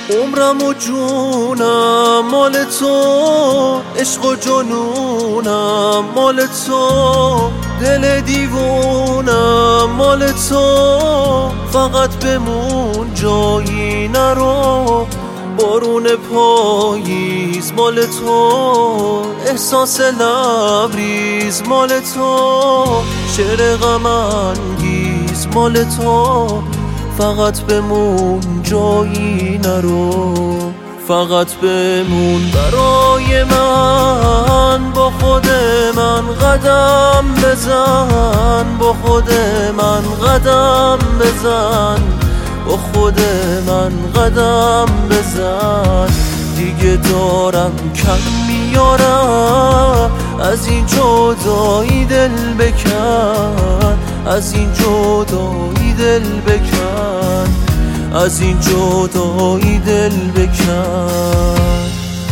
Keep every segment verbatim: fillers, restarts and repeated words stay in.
عمرم و جونم مال تو، عشق و جنونم مال تو، دل دیوونم مال تو. فقط بمون جایی نرو، بارون پاییز مال تو، احساس لبریز مال تو، شعر غم انگیز مال تو. فقط بمون جایی نرو، فقط بمون برای من، با خود من قدم بزن، با خود من قدم بزن، با خود من قدم بزن. دیگه دارم کم میارم، از این جدایی دل بکن، از این جدایی دل بکن، از این جدایی دل بکن.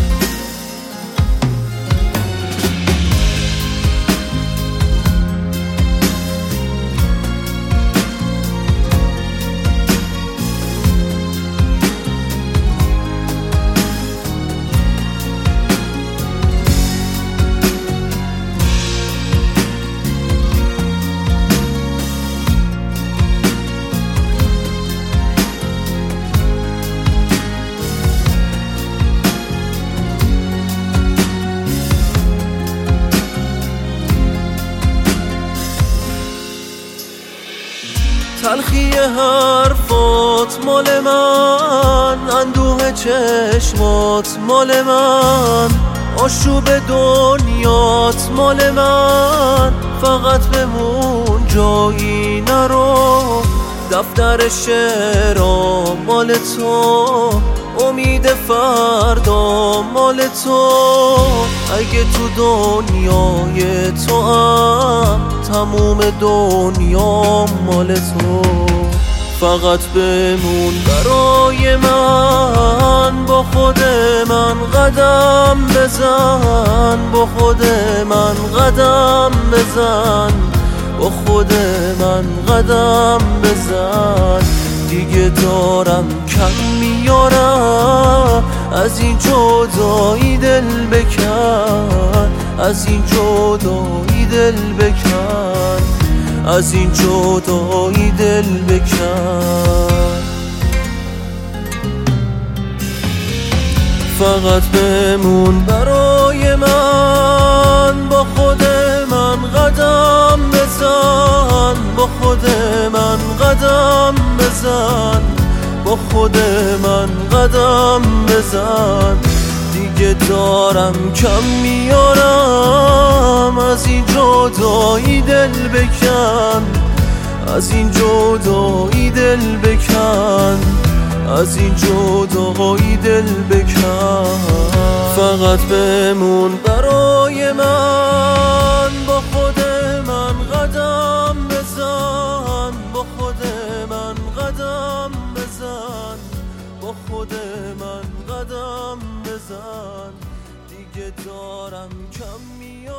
تلخی حرفات مال من، اندوه چشمات مال من، آشوب دنیات مال من. فقط بمون جایی نرو، دفتر شعرام مال تو، امید فردا مال تو. اگه تو دنیای تو هم، تموم دنیا مال تو. فقط بمون برای من، با خود من قدم بزن، با خود من قدم بزن، با خود من قدم بزن. دیگه دارم کم میارم، از این جدایی دل بکن، از این جدایی دل بکن، از این جدایی دل بکن. فقط بمون برای من، با خود من قدم بزن، با خود من قدم بزن، با خود من قدم بزن. دیگه دارم کم میارم، از این جدایی دل بکن، از این جدایی دل بکن، از این جدایی دل بکن. فقط بمون برای من، با خود من قدم بزن، با خود من قدم بزن، با خود من قدم بزن. دیگه دارم کم میارم.